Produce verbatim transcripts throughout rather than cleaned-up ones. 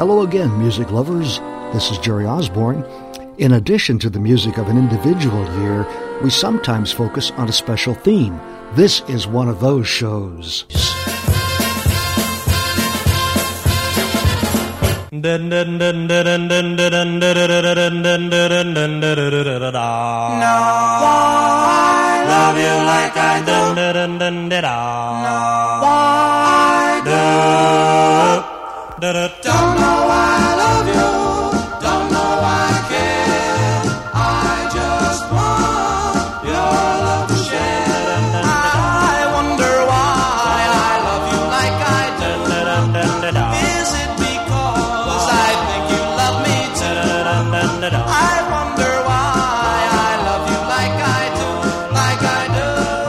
Hello again, music lovers. This is Jerry Osborne. In addition to the music of an individual year, we sometimes focus on a special theme. This is one of those shows. No, I love you like I do. No, I do. Don't know why I love you. Don't know why I care. I just want your love to share. I wonder why I love you like I do. Is it because I think you love me too? I wonder why I love you like I do, like I do.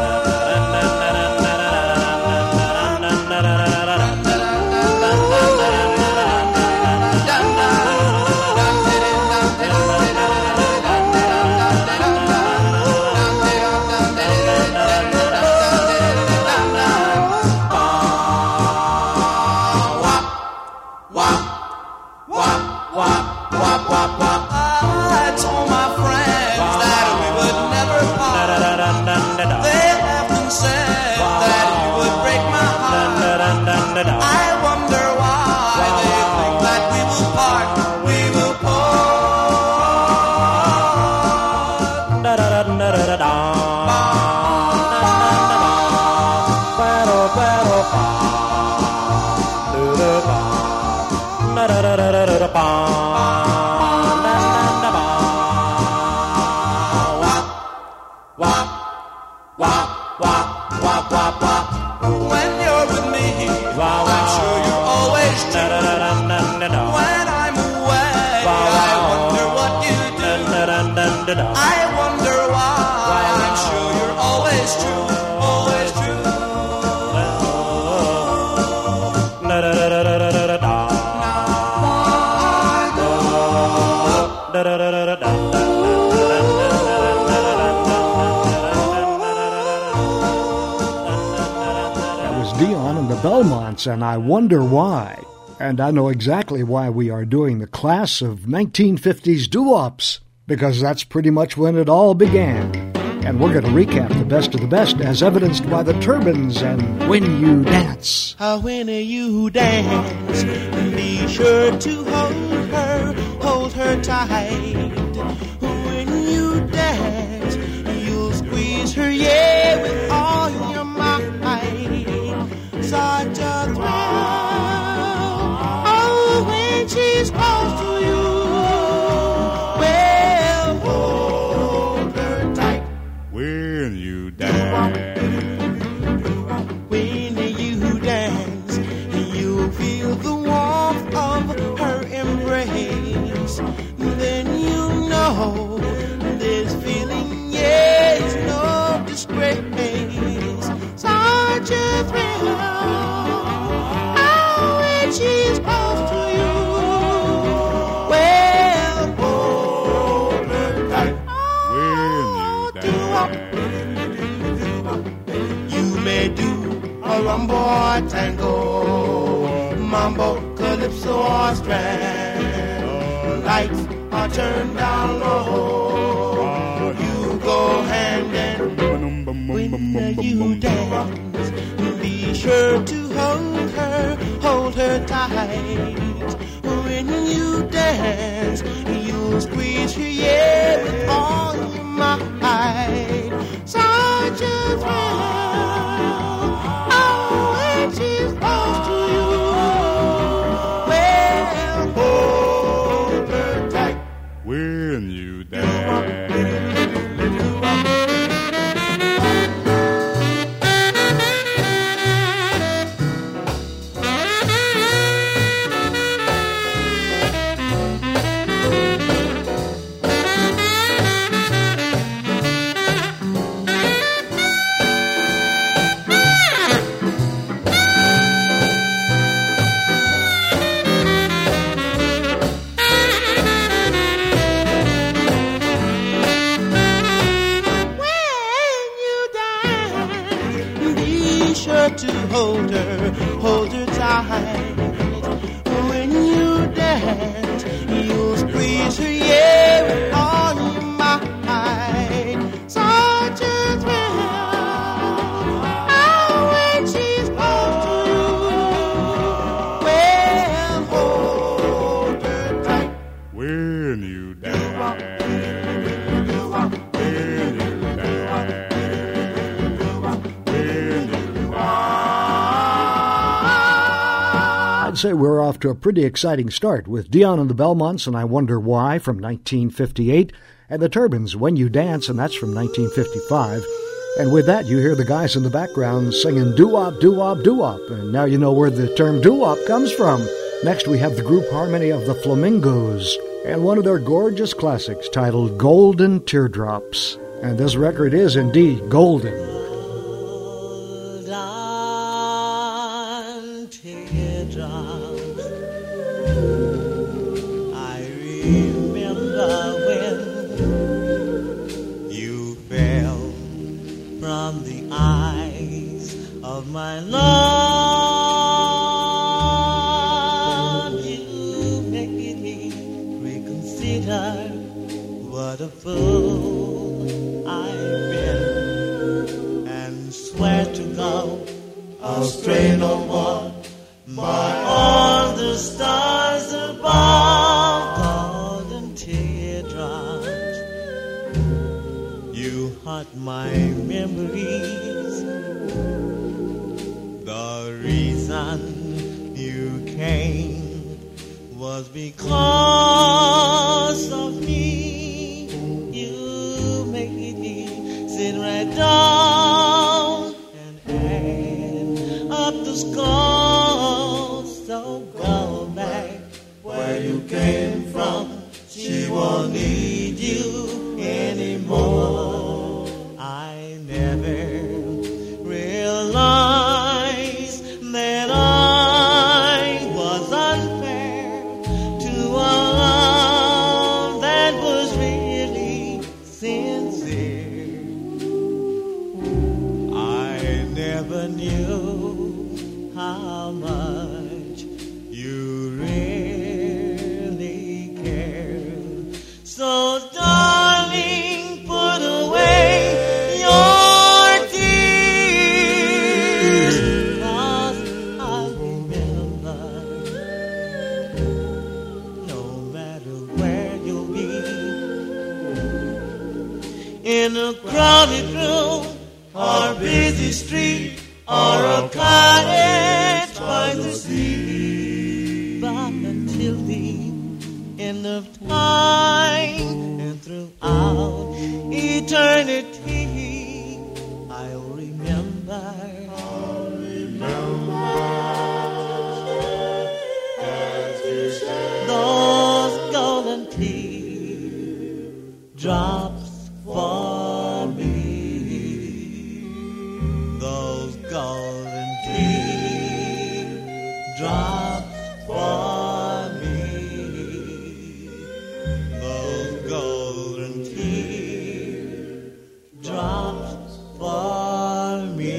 Belmonts, and I wonder why. And I know exactly why we are doing the class of nineteen fifties doo-wops, because that's pretty much when it all began. And we're going to recap the best of the best, as evidenced by the Turbans and When You Dance. Uh, when you dance, be sure to hold her, hold her tight. When you dance, you'll squeeze her, yeah, with all your might. Such a thrill, oh, when she's close to you. Well, hold her tight when you dance. When you dance, you'll feel the warmth of her embrace. Then you know this feeling, yeah, it's no disgrace. Such a thrill. She's close to you. Well, hold her tight when you dance. You may do a rumba or tango, mambo, calypso or strand. Lights are turned down low. You go hand in when you dance. Be sure to hold her, hold her tight. When you dance, you'll squeeze her, yeah, with all your might. Such a thrill, oh, when she's close to you. Well, hold her tight when you dance. To hold her, hold her tight. When you dance, dance. You'll squeeze her, yeah, with all your might. Such a thrill. Oh, when she's close to you. Well, hold her tight. When you dance, when you dance, when you I'd say we're off to a pretty exciting start with Dion and the Belmonts and I Wonder Why from nineteen fifty-eight, and the Turbans, When You Dance, and that's from nineteen fifty-five. And with that, you hear the guys in the background singing doo-wop, doo-wop, doo-wop, and now you know where the term doo-wop comes from. Next, we have the group harmony of the Flamingos, and one of their gorgeous classics titled Golden Teardrops. And this record is indeed golden. Golden teardrops. I remember when you fell from the eyes of my love. You make me reconsider what a fool I've been, and swear to go astray no more by all the stars above. Golden teardrops, you haunt my memories. The reason you came was because of me. You make me sit right down and add up the score. So go back where you came from. She won't need you anymore. I never realized that I was unfair to a love that was really sincere. I never knew how much you really cared. So darling, put away your tears, 'cause I remember, no matter where you'll be, in a crowded room or busy street or a cottage by the sea, but until the end of time and throughout eternity, I'll remember, I'll remember those golden teardrops for me. Those golden teardrops for me. Those golden teardrops for me.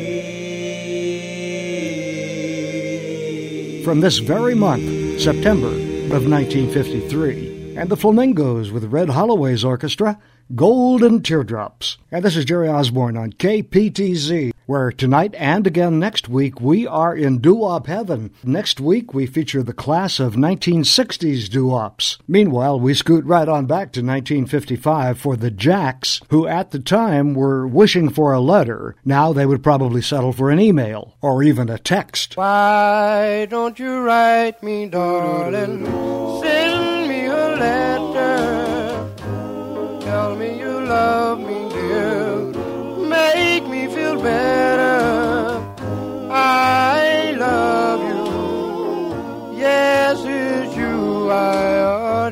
From this very month, September of nineteen fifty-three, and the Flamingos with Red Holloway's orchestra, Golden Teardrops. And this is Jerry Osborne on K P T Z, where tonight and again next week we are in doo-wop heaven. Next week we feature the class of nineteen sixties doo-wops. Meanwhile, we scoot right on back to nineteen fifty-five for the Jacks, who at the time were wishing for a letter. Now they would probably settle for an email or even a text. Why don't you write me, darling? Send me a letter. Tell me you love me, dear. Make me feel better. I love you. Yes, it's you I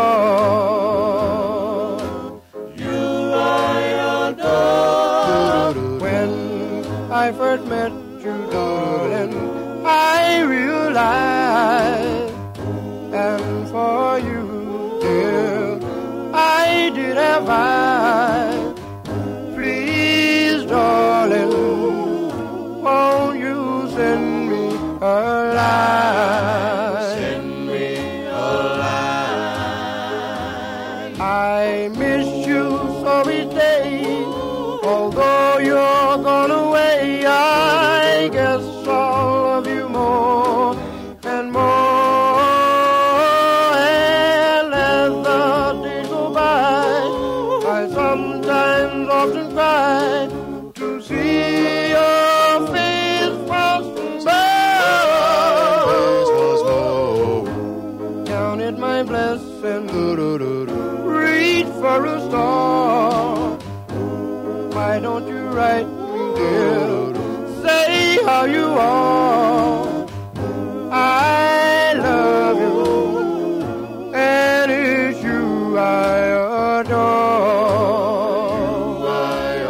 adore. You I adore. When I first met you, darling, I realized, and for you, dear, I did have I. Please, darling, won't you send me a line? Send me a blessing. Reach for a star. Why don't you write me, dear? Say how you are. I love you, and it's you I adore. I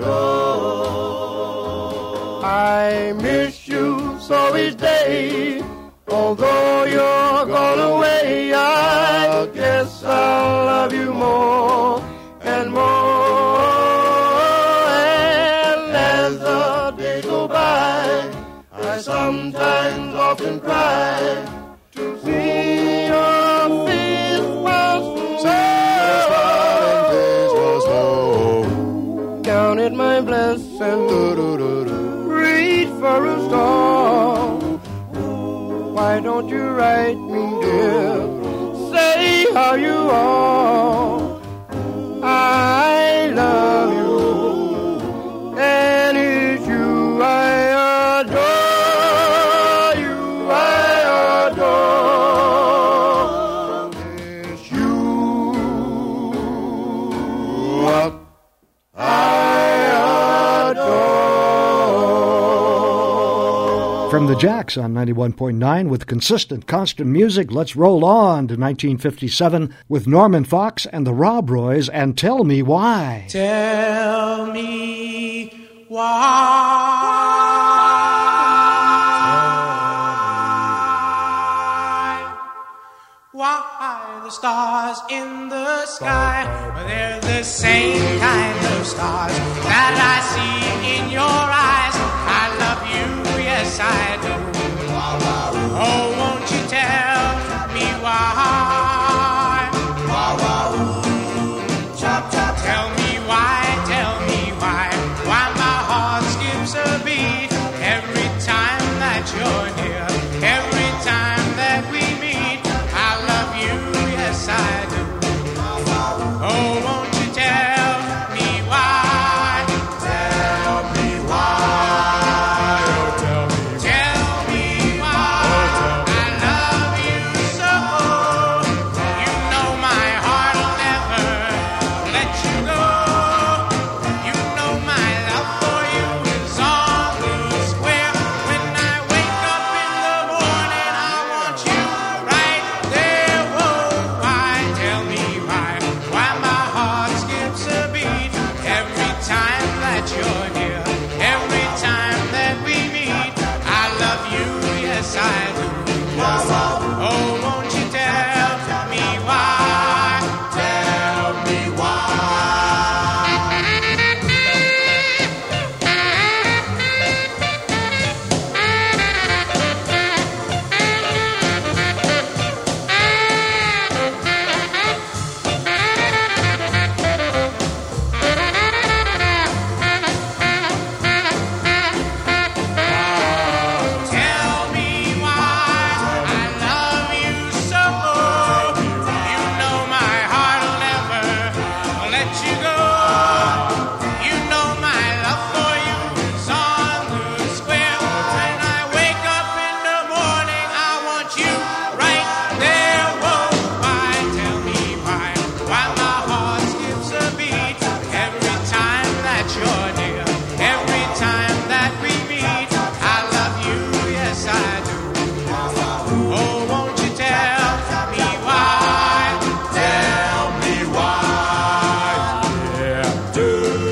adore. I miss you so each day. Although you're gone away, I guess I'll love you more and more. And as the days go by, I sometimes often cry to see your face was so. Counted my blessings, reach for a star. Why don't you write me, dear? Say how you are. I love you, and it's you I adore. You I adore. It's you I adore. From the Jacks on ninety-one point nine with consistent, constant music, let's roll on to nineteen fifty-seven with Norman Fox and the Rob Roys and Tell Me Why. Tell me why. Why the stars in the sky, they're the same kind of stars that I see in your eyes. I love you, yes I do. Oh, won't you tell me why? Tell me why, tell me why, why my heart skips a beat every time that you're near, every time that we meet. I love you, yes I do. Oh, won't you tell me why? Tell me why. Oh, tell me. Tell me why. I love you so. You know my heart will never let you go. You know my love for you is on the square. When I wake up in the morning, I want you right there. Whoa, why? Tell me why. Why my heart skips a beat every time that you're near, every time that we meet. I love you, yes I do. Oh, won't you tell me why? Tell me why. Tell me why I love you so. You know my heart will never let you go. You know my love for you is on the square. When I wake up in the morning, I want you right there. Whoa, why? Tell me why. Why my heart skips a beat every time that you're near, every time that we meet. I love you, yes I do. Oh, won't you tell me why? Tell me why. Yeah, do.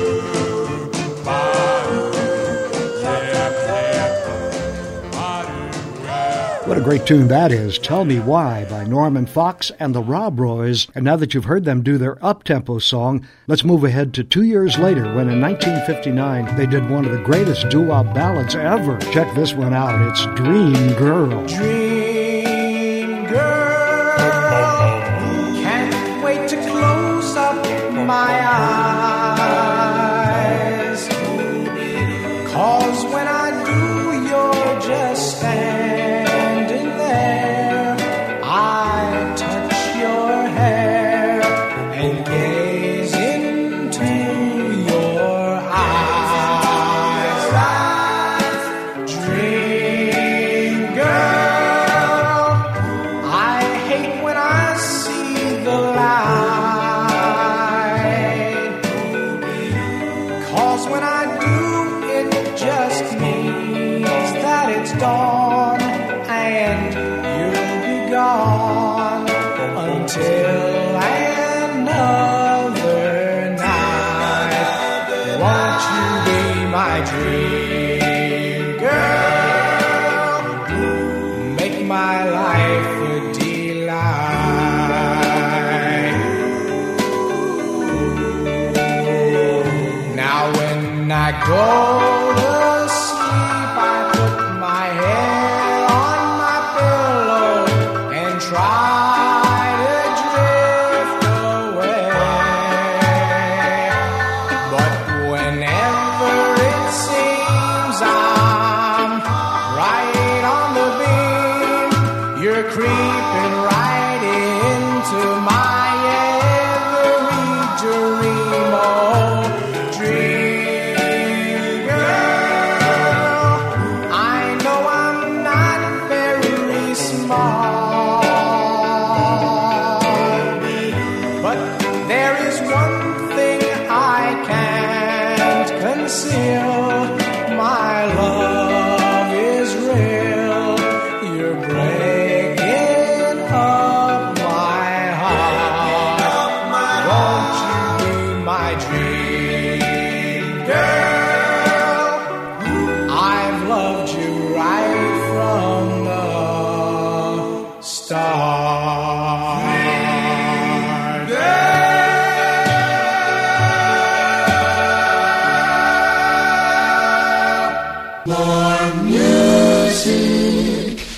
What a great tune that is, Tell Me Why by Norman Fox and the Rob Roys. And now that you've heard them do their up-tempo song, let's move ahead to two years later when in nineteen fifty-nine they did one of the greatest doo-wop ballads ever. Check this one out, it's Dream Girl. Dream girl, can't wait to close up my eyes. 'Cause when I do, you're just standing there. I touch your hair and gaze into your eyes. Dream girl, I hate when I see dawn and you'll be gone until another night. Won't you be my dream girl? Make my life a delight. Now when I go to sleep, I put my head on my pillow and try to drift away. But whenever it seems I'm right on the beam, you're creeping right into my every dream. Oh, dream girl, I know I'm not very smart, but there is one thing I can't conceal. My love is real. You're breaking up my heart. Won't you be my dream girl? I've loved you right from the start. More music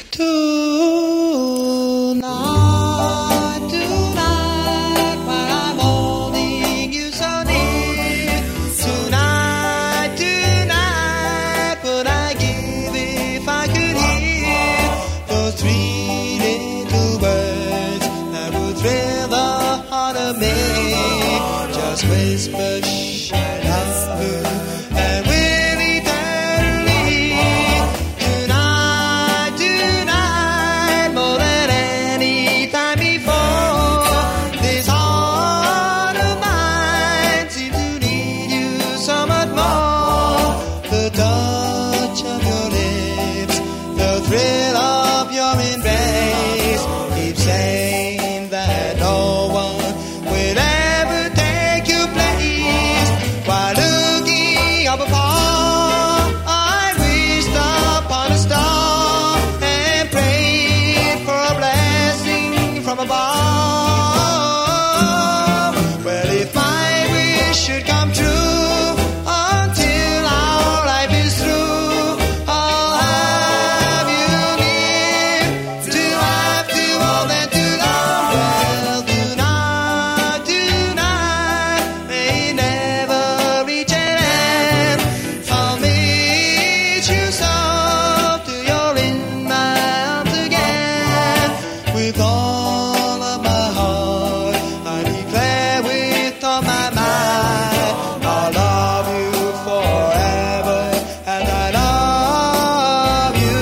Tonight, tonight, while I'm holding you so near. Tonight, tonight, would I give if I could hear those three little words that would thrill the heart of me. Just whisper, shh, I love you, and we'll eternally. Tonight, tonight, more than any time before, this heart of mine seems to need you so much more. The touch of your lips, the thrill of your embrace, keep saying that no one will ever take your place. While looking up above, I wished upon a star and prayed for a blessing from above. Well, if my wish should come true, until our life is through, I'll have you near to laugh, to hold, and to love. Well, tonight, tonight, may never reach an end. I'll meet you soft till you're in my arms again. With all of my heart, I declare with all my might, I'll love you forever, and I love you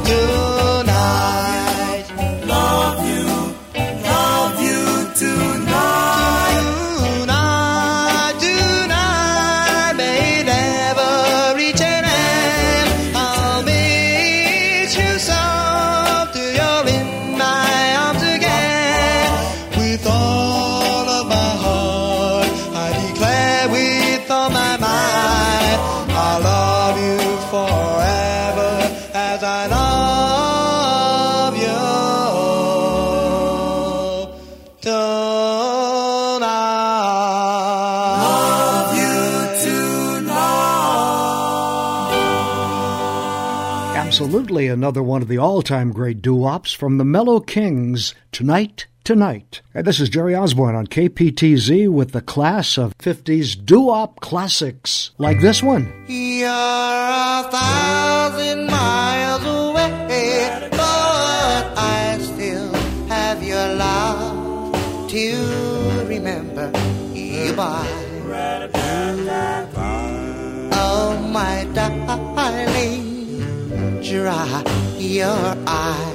tonight. Love you, love you tonight. Tonight, tonight, may never reach an end. I'll meet you soft till you're in my arms again. With all of my heart, I declare with all my might, I'll love you forever as I love you tonight. Love you tonight. Absolutely another one of the all-time great doo-wops from the Mellow Kings, Tonight, Tonight. And this is Jerry Osborne on K P T Z with the class of fifties doo-wop classics, like this one. You're a thousand miles away, but I still have your love to remember you by. Oh, my darling, dry your eyes.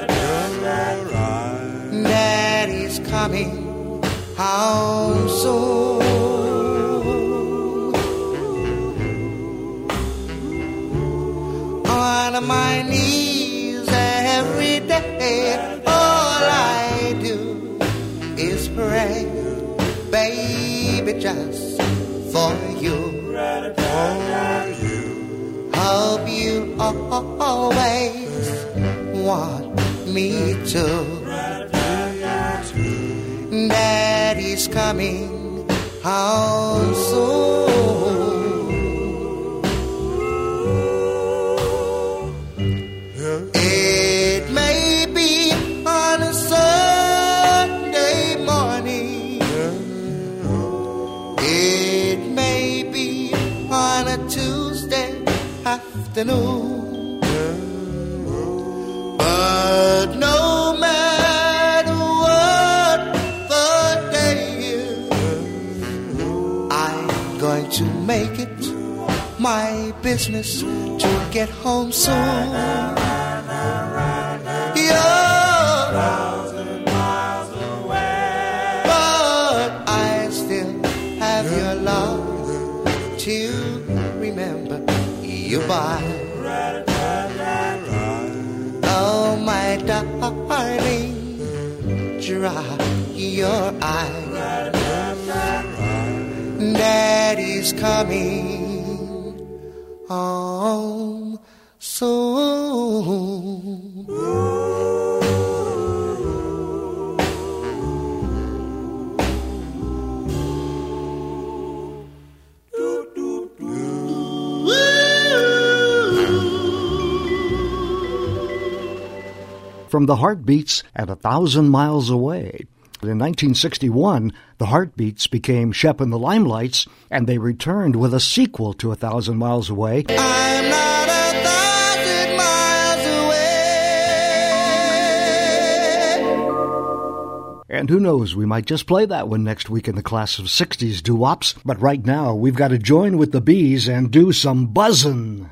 Daddy's coming home soon. On on my knees every day. All I do is pray, baby, just for you. Hope you always want me to. Daddy's coming home soon. It may be on a Sunday morning. It may be on a Tuesday afternoon. But no matter what the day is, I'm going to make it my business to get home soon. You're thousand miles away, but I still have your love to remember you by. Oh, my darling, dry your eyes. Daddy's coming home soon. From the Heartbeats and A Thousand Miles Away. In nineteen sixty-one, the Heartbeats became Shep and the Limelights, and they returned with a sequel to A Thousand Miles Away. I'm not a thousand miles away. And who knows, we might just play that one next week in the class of sixties doo-wops. But right now, we've got to join with the bees and do some buzzin'.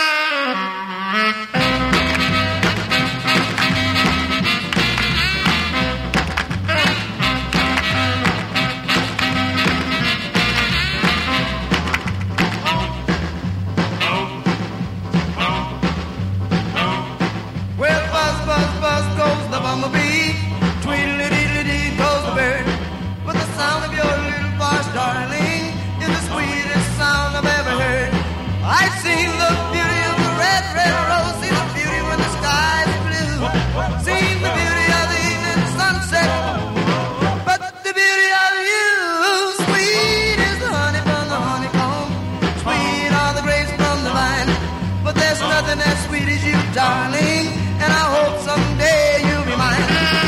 Darling, and I hope someday you'll be mine.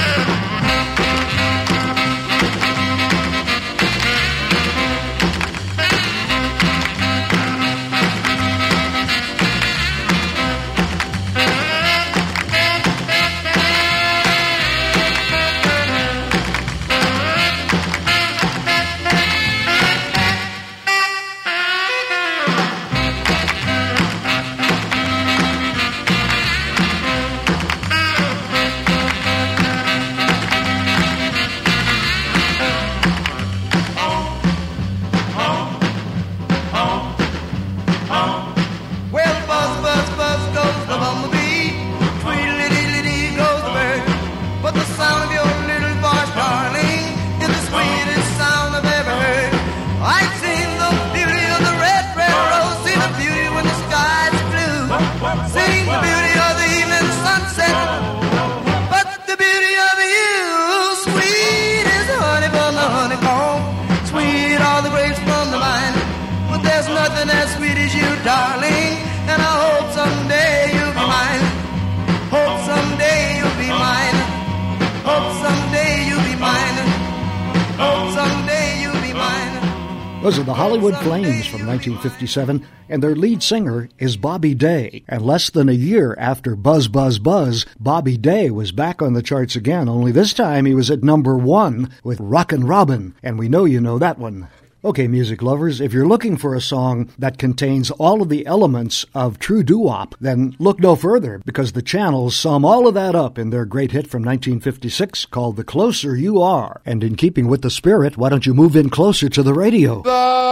Darling, and I hope someday you'll be mine. Hope someday you'll be mine. Hope someday you'll be mine. Hope someday you'll be mine. Those are the Hollywood Flames from nineteen fifty-seven, and their lead singer is Bobby Day. And less than a year after Buzz, Buzz, Buzz, Bobby Day was back on the charts again, only this time he was at number one with Rockin' Robin, and we know you know that one. Okay, music lovers, if you're looking for a song that contains all of the elements of true doo-wop, then look no further, because the Channels sum all of that up in their great hit from nineteen fifty-six called The Closer You Are. And in keeping with the spirit, why don't you move in closer to the radio?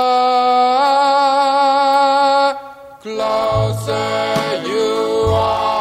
The closer you are.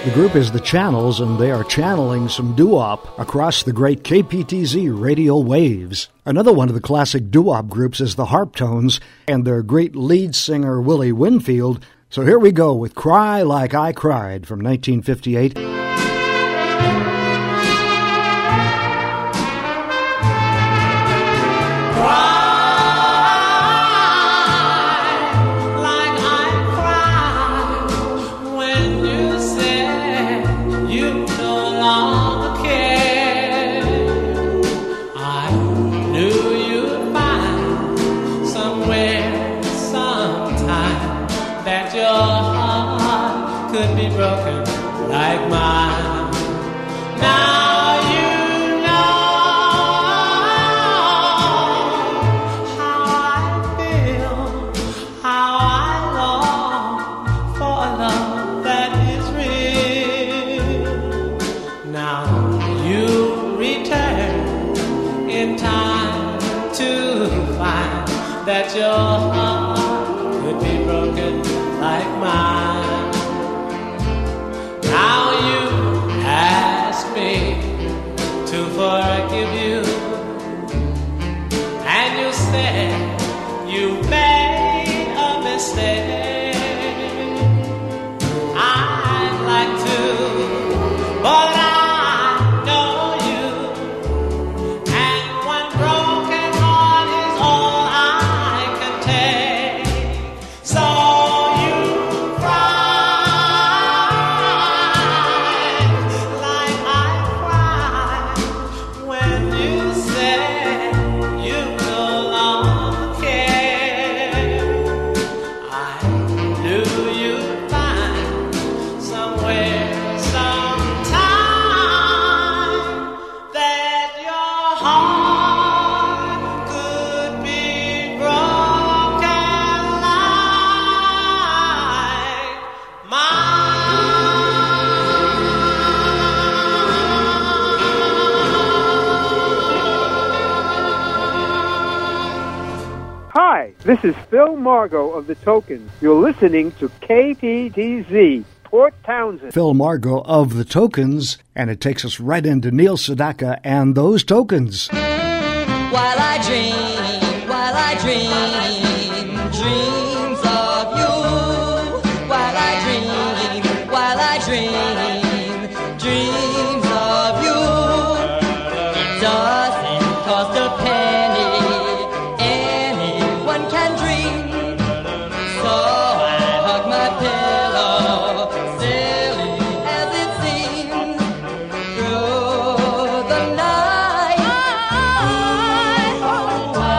The group is the Channels, and they are channeling some doo-wop across the great K P T Z radio waves. Another one of the classic doo-wop groups is the Harptones and their great lead singer Willie Winfield. So here we go with Cry Like I Cried from nineteen fifty-eight. Like mine. Now you know how I feel, how I long for a love that is real. Now you return in time to find that your heart could be broken like mine. Now you ask me to forgive you, and you say you made a mistake. I'd like to, but I know you, and one broken heart is all I can take. So you cry. This is Phil Margo of The Tokens. You're listening to K P T Z, Port Townsend. Phil Margo of The Tokens, and it takes us right into Neil Sedaka and those Tokens. While I dream, while I dream, dreams of you. While I dream, while I dream, dreams of you. Doesn't cost a penny. Oh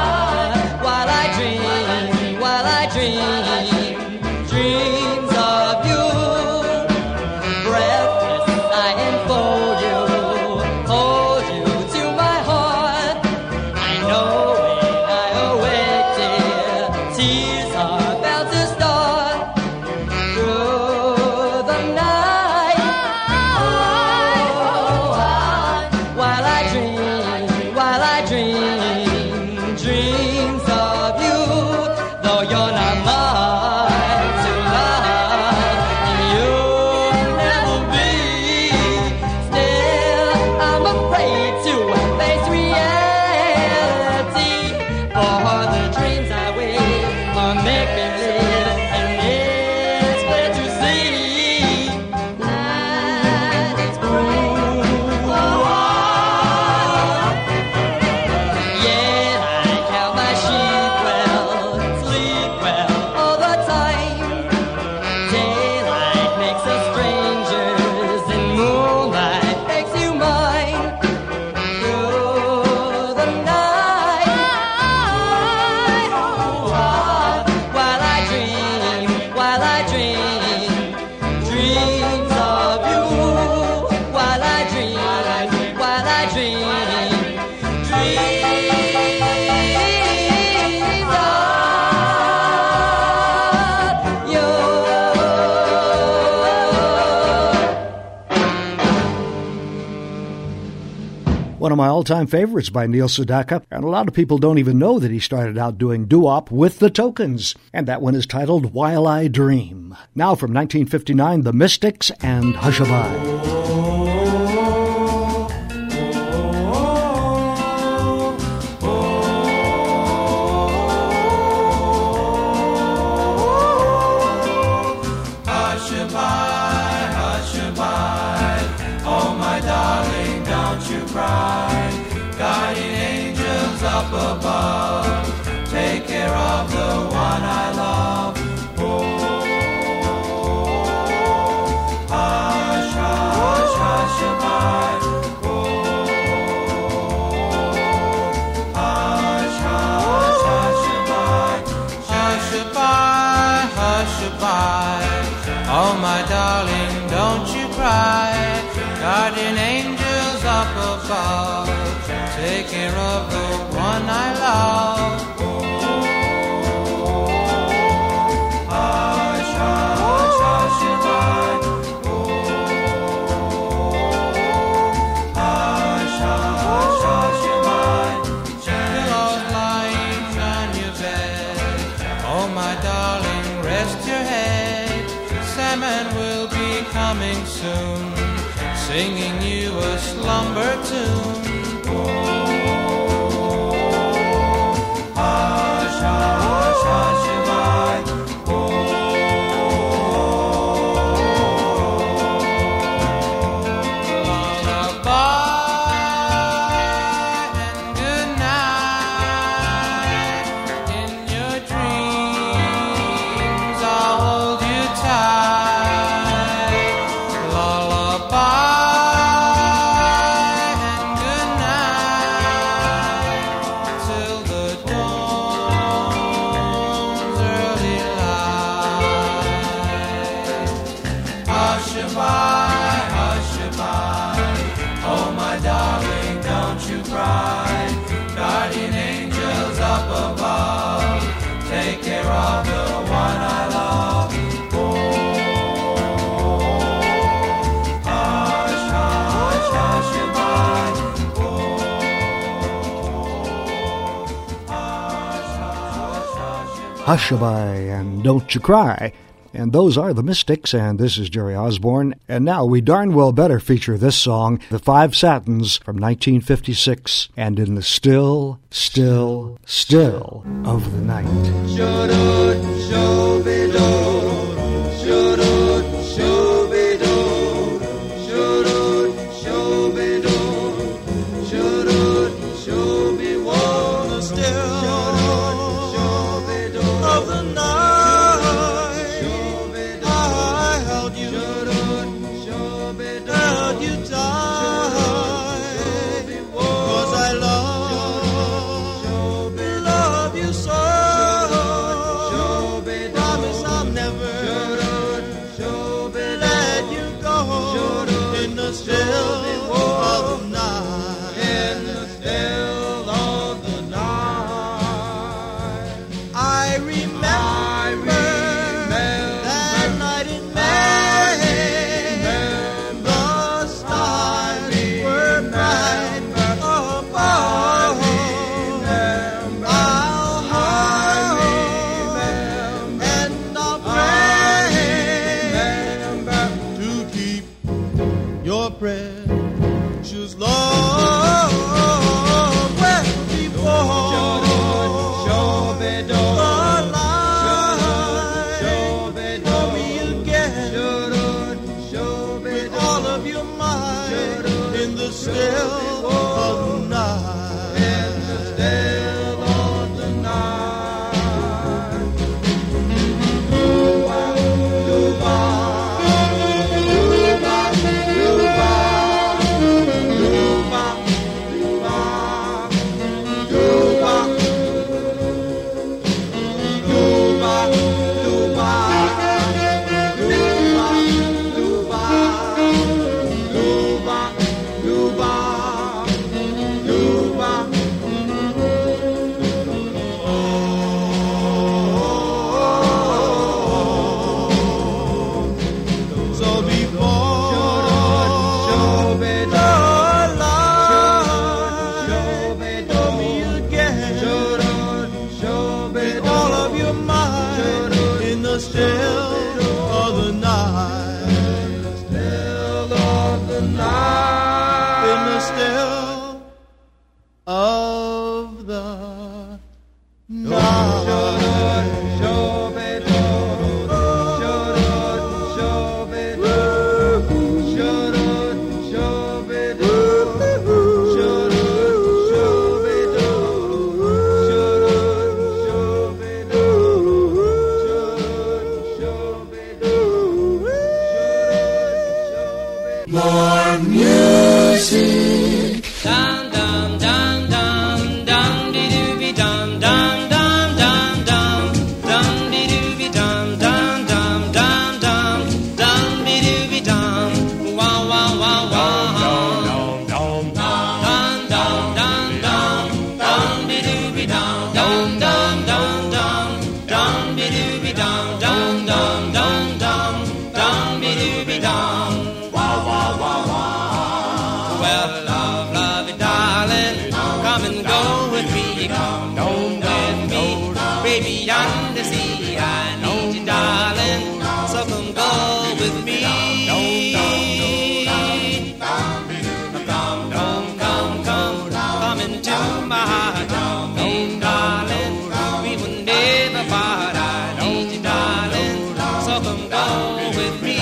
One of my all-time favorites by Neil Sedaka, and a lot of people don't even know that he started out doing doo-wop with the Tokens, and that one is titled While I Dream. Now from nineteen fifty-nine, The Mystics and Hushabye. Guardian angels up above, take care of the one I love. Oh, hush, hush, hushabye. Oh, hush, hush, hushabye. Hushabye, hushabye. Oh, my darling, don't you cry. Guardian angels up above, take care of the one I love. Oh, hush, hush, hushabye. Oh, hush, hush, hushabye. Pillows lying on your bed. Oh, my darling, rest your head. Salmon will be coming soon, singing you a slumber tune. Oh, hush, hush, hushabye. Oh, lullaby and good night. In your dreams I'll hold you tight. Lullaby. Guardian angels up above, take care of the one I love. Oh, hush, hush, hushabye. Oh, hush, hush, hushabye. Hushabye and Don't You Cry. And those are the Mystics, and this is Jerry Osborne. And now we darn well better feature this song, The Five Satins from nineteen fifty-six, and In the Still, Still, Still of the Night. Shoo-doo, shoo-be-doo, shoo-doo, shoo-be-doo, shoo-doo, shoo-be-doo, shoo-doo, shoo-be-woo. The still of the night. Pray more music. Dum dum dum dum dum dee doo be dum dum dum dum dum dum dee doo be dum dum dum dum dum dum dee doo be dum wow wow wow wow dum dum dum dum dum dee doo be dum dum dum dum dum dum dee doo be dum dum dum dum dum dum dee doo be dum wow wow wow wow. Well, love, love it, darling. Come and go with me. Come home with me. Baby, under sea, I need you, darling. So come go with me. Come, come, come, come. Come into my heart. Come in, darling. We will never part. I need you, darling. So come go with me.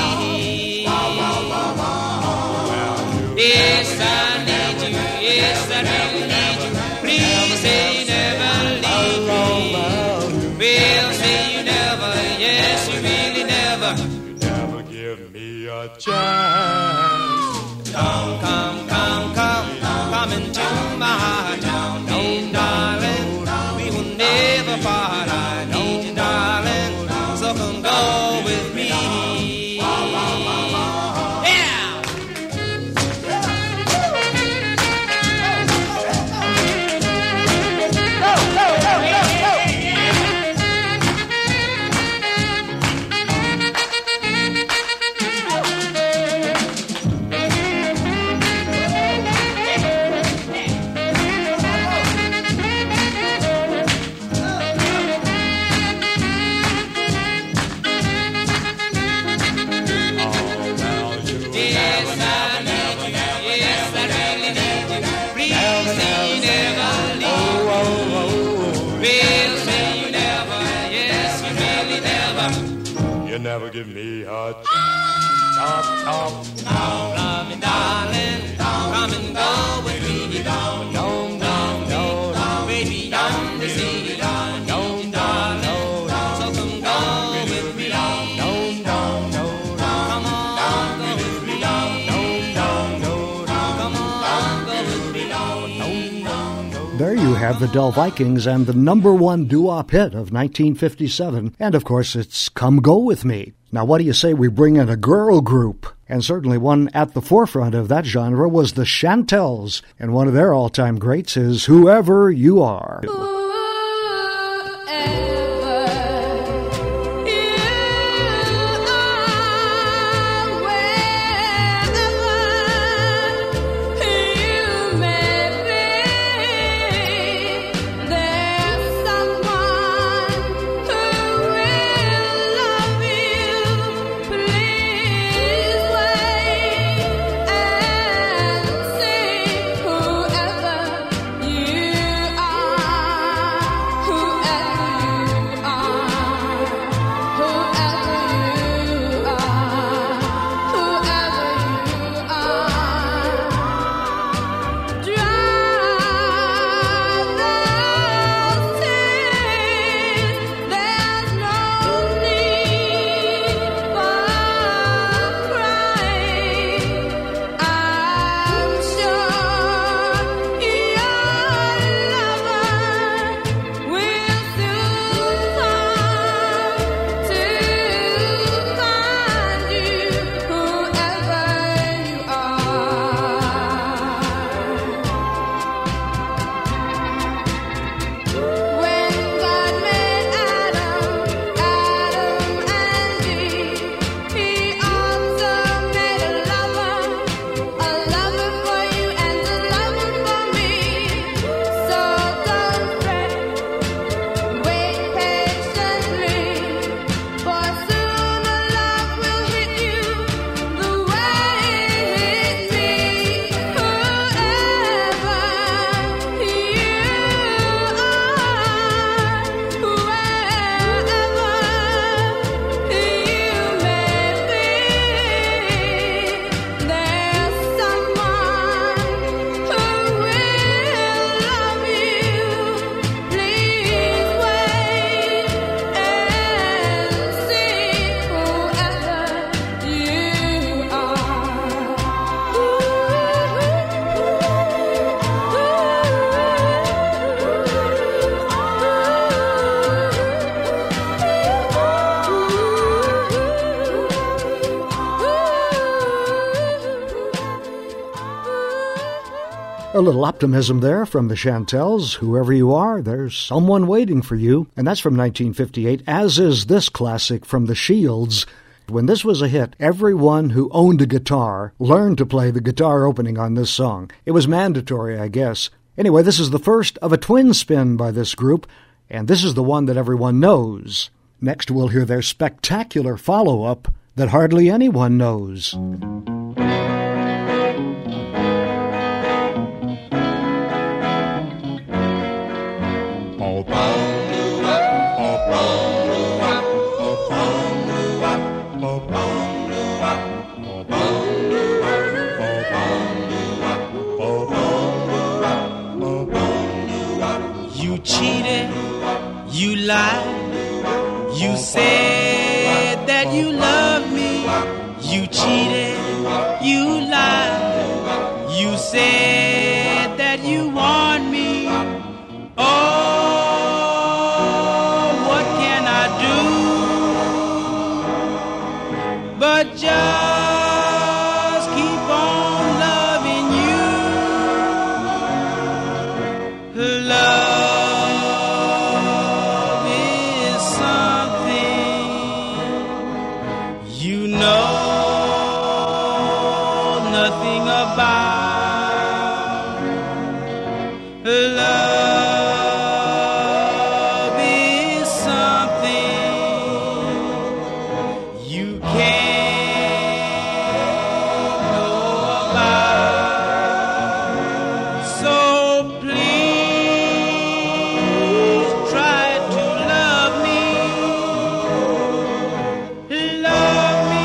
Yes, I need you. Yes, I really need you. Please say you never leave me. Well, say you never. Yes, you really never. Never give me a chance. Come, come, come, come. Come into my heart. Come in, darling. We will never part. I need you, darling. So come go with me. Yeah! Yes, I need you. Yes, I really need you. Please say you never leave me. Well, say you never. Yes, you really never. You never give me a chance. Come, love me, darling. Come and go with me. Come, come, come, come. Baby, under sea. I need you, darling. So come go with me. Come on, go with me. Come on, go with me. There you have the Del Vikings and the number one doo-wop hit of nineteen fifty-seven. And of course, it's Come Go With Me. Now, what do you say we bring in a girl group? And certainly one at the forefront of that genre was the Chantels. And one of their all-time greats is Whoever You Are. Whoever you are. A little optimism there from the Chantels. Whoever you are, there's someone waiting for you. And that's from nineteen fifty-eight, as is this classic from the Shields. When this was a hit, everyone who owned a guitar learned to play the guitar opening on this song. It was mandatory, I guess. Anyway, this is the first of a twin spin by this group, and this is the one that everyone knows. Next, we'll hear their spectacular follow-up that hardly anyone knows. You cheated, you lied, you said that you loved me. You cheated, you lied, you said that you want me. Oh, what can I do but just keep on loving you? Love is something you know nothing about. Love is something you can't know about. So please try to love me. Love me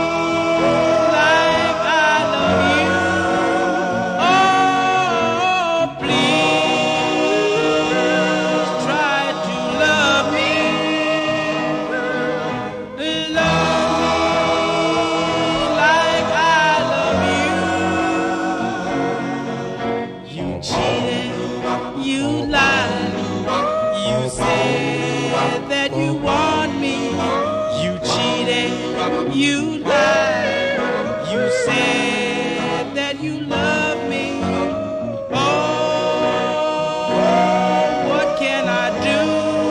like I love you. Oh, please try to love me. Love me like I love you. You cheated, you lied, you said that you want me. You cheated, you lied, you said that you love me. Oh, what can I do?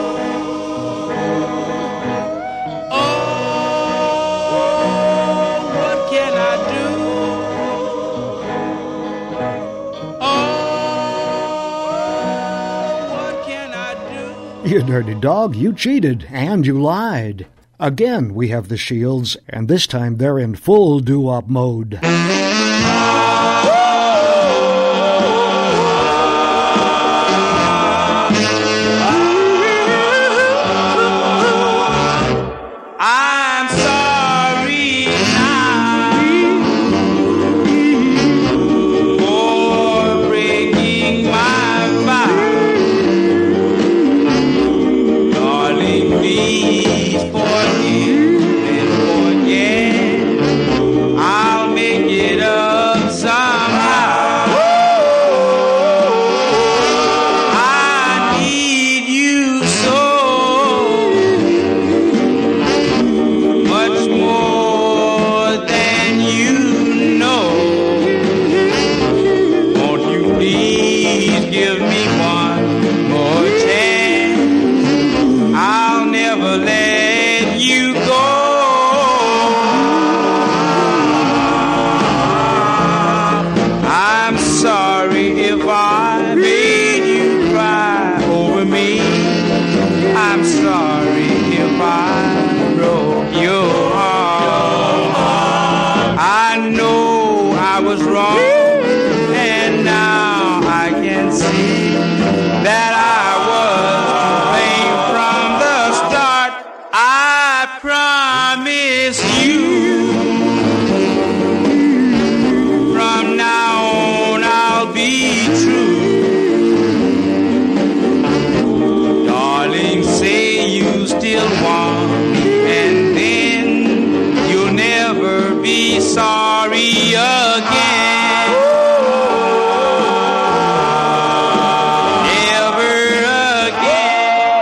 Oh, what can I do? Oh, what can I do? You dirty dog, you cheated, and you lied. Again, we have the Shields, and this time they're in full doo-wop mode. I'm sorry now for breaking my vow. Darling, please forgive and forget. I'll make it up somehow. I need you so much more than you know. Won't you please give me one more chance? I'll never let you go. I'm sorry if I made you cry over me. I'm sorry if I broke your heart. I know I was wrong, and now I can see that I was to blame from the start. I promise you, from now on I'll be true. Darling, say you still want me, and then you'll never be sorry again. Never again.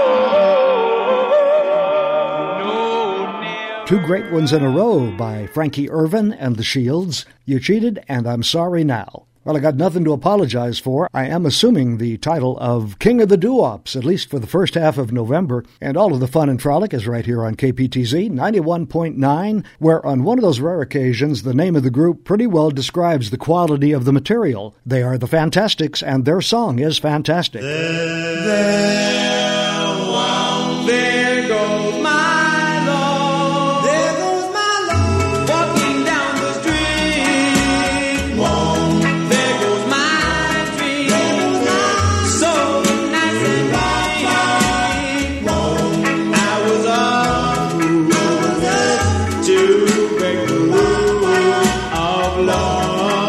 No, never. Two great ones in a row by Frankie Irvin and the Shields. You cheated, and I'm sorry now. Well, I got nothing to apologize for. I am assuming the title of King of the Doo-Wops, at least for the first half of November. And all of the fun and frolic is right here on K P T Z ninety-one point nine, where on one of those rare occasions, the name of the group pretty well describes the quality of the material. They are the Fantastics, and their song is fantastic. There, there, wow, there goes my love. There goes my love. Walking down the street. Whoa. There goes my dream. There goes my so nice and bright. Whoa. I was up, I was up to break the rule of love.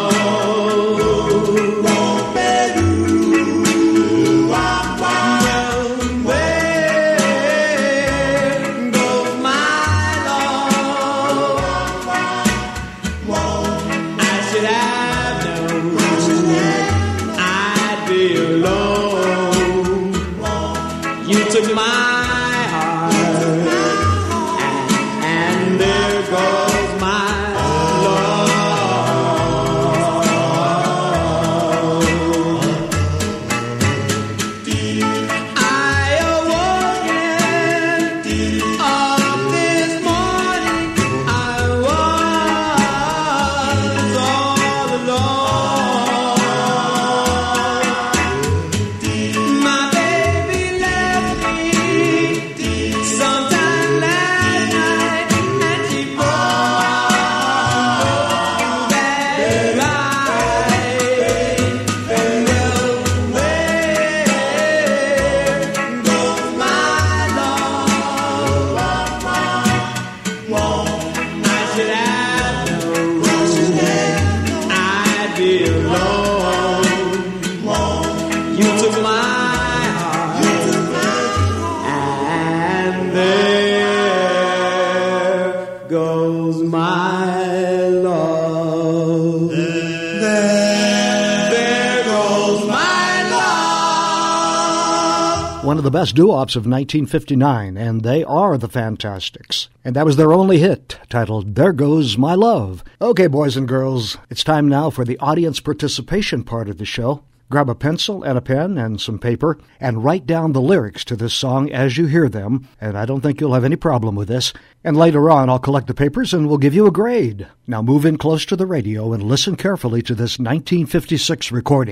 One of the best doo-wops of nineteen fifty-nine, and they are the Fantastics. And that was their only hit, titled There Goes My Love. Okay, boys and girls, it's time now for the audience participation part of the show. Grab a pencil and a pen and some paper and write down the lyrics to this song as you hear them, and I don't think you'll have any problem with this. And later on, I'll collect the papers and we'll give you a grade. Now move in close to the radio and listen carefully to this nineteen fifty-six recording.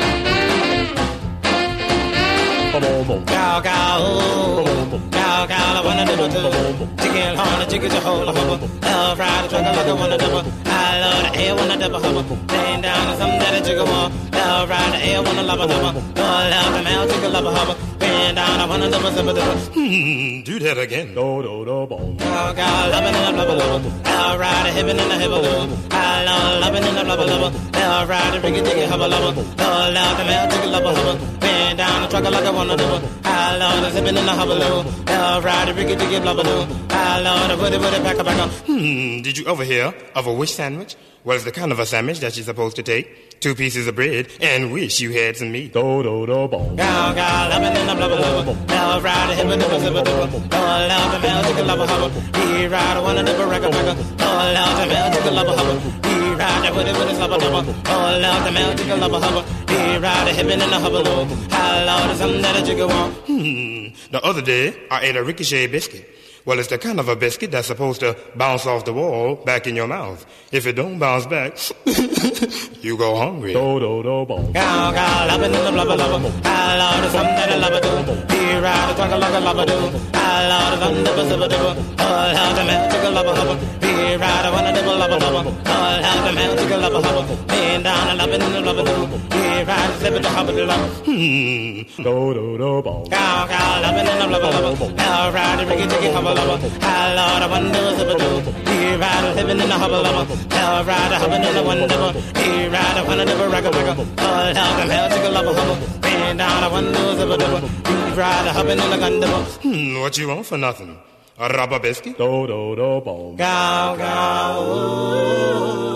Cow, cow, cow, cow, I wanna double do. Chicken horn, a chicken to hold a hubble. Love ride a trucker like I wanna double. I love the air, wanna double hubble. Laying down on something that a jigger want. Love ride the air, wanna love a hubble. Oh, love the male, chicken love a hubble. Bend down, I wanna double, double, double. Hmm, do that again. Do, do, do, boom. Cow, cow, loving in a blubber, blubber. Love ride a hippin' in a hibble, blubber. I love loving in a blubber, blubber. Love ride a riggy, jiggy, hubble, blubber. Oh, love the male, chicken love a hubble. Bend down, a trucker like I wanna double. I love the zippin' in the hubbaloo. Love ride a riggy, jiggy, blubberoo. I love the woody, woody, back, back, back. Hmm, did you ever hear of a wish sandwich? Well, it's the kind of a sandwich that you're supposed to take two pieces of bread and wish you had some meat. Do, do, do, boom. Cow, cow, loving in the blubberoo. Love ride a hip and dibble, dibble, dibble. Oh, love the male, chicken, love a hubble. He ride a one and dibble, record, record. Oh, love the male, chicken, love a hubble. He ride a woody, woody, slubber, double. Oh, love the male, chicken, love a hubble. He ride a hip and in the hubbaloo. I love the something that a jigger want. Hmm, the other day, I ate a ricochet biscuit. Well, it's the kind of a biscuit that's supposed to bounce off the wall back in your mouth. If it don't bounce back, you go hungry. Do, do, do, boom. Cow, cow, loving in the blubber, blubber. I love the something that a lover do. He ride a trucker like a lover do. I love the something that a zipper dibble. Oh, love the man, chicken lover, hubble. He ride a one a dibble, lover, lover. Oh, love the man, chicken lover, hubble. Laying down and loving in the blubber do. He ride a zipper to hubble, love. Hmm. Do, do, do, boom. Cow, cow, loving in the blubber, blubber. Now ride a riggy, jiggy, hubble. I love the one do zipper do. He ride a living in the hubble lubber. Hell ride a hubbing in the one double. He ride a one double record record. Oh, hell the hell chicken lubber hubble. Bend down a one do zipper double. He ride a hubbing in the gun double. Hmm, what you want for nothing? A rubber biscuit? Do do do boom. Cow cow.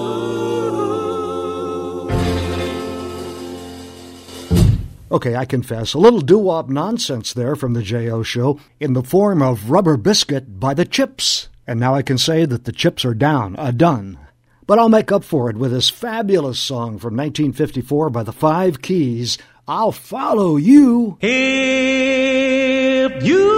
Okay, I confess, a little doo-wop nonsense there from the J O Show in the form of Rubber Biscuit by the Chips. And now I can say that the Chips are down, uh, done. But I'll make up for it with this fabulous song from nineteen fifty-four by the Five Keys, I'll Follow You. If you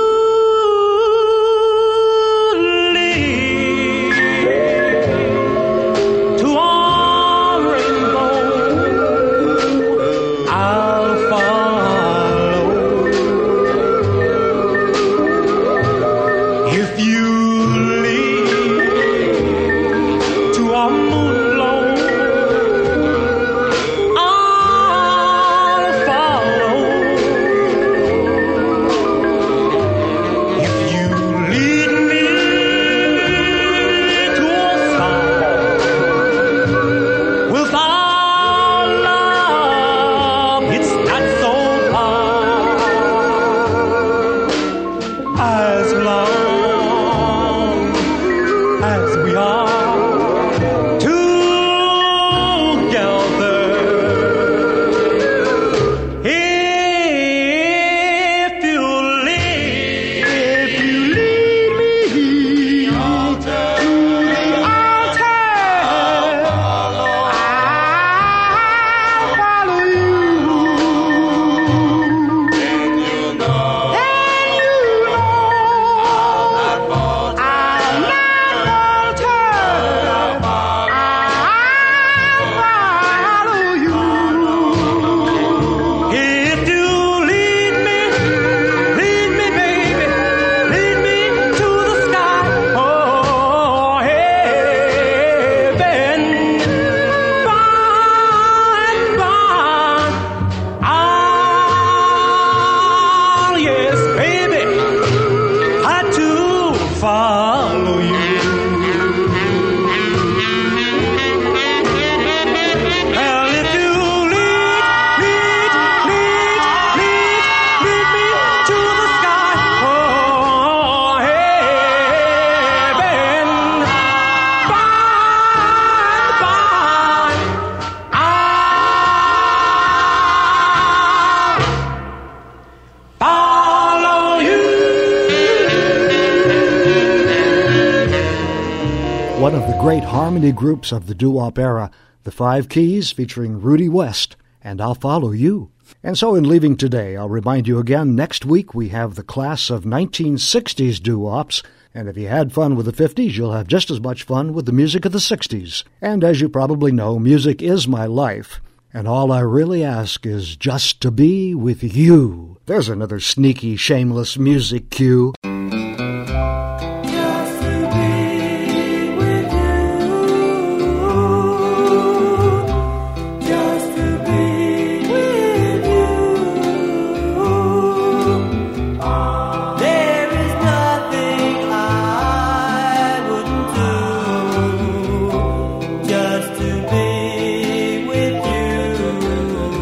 One of the great harmony groups of the doo-wop era, the Five Keys featuring Rudy West, and I'll Follow You. And so in leaving today, I'll remind you again, next week we have the class of nineteen sixties doo-wops, and if you had fun with the fifties, you'll have just as much fun with the music of the sixties. And as you probably know, music is my life, and all I really ask is just to be with you. There's another sneaky, shameless music cue.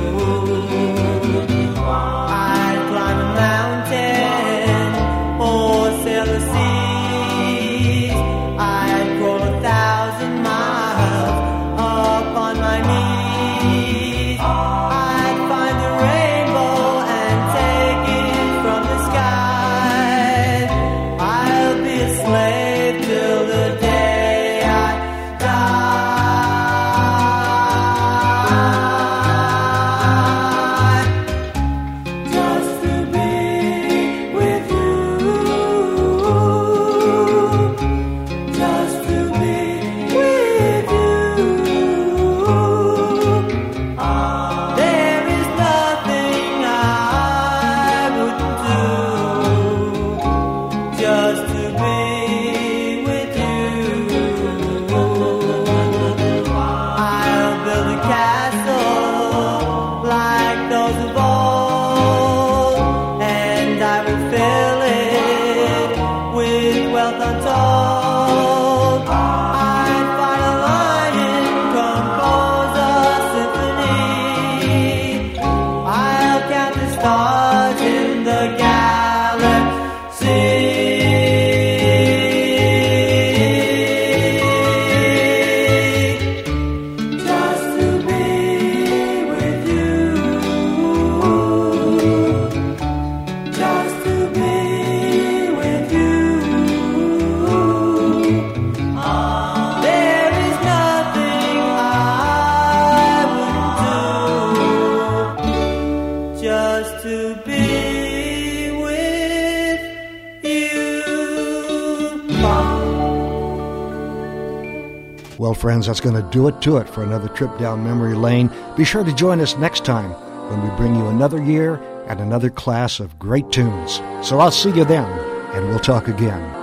Oh be with you. Well, friends, that's going to do it to it for another trip down memory lane. Be sure to join us next time when we bring you another year and another class of great tunes. So I'll see you then, and we'll talk again.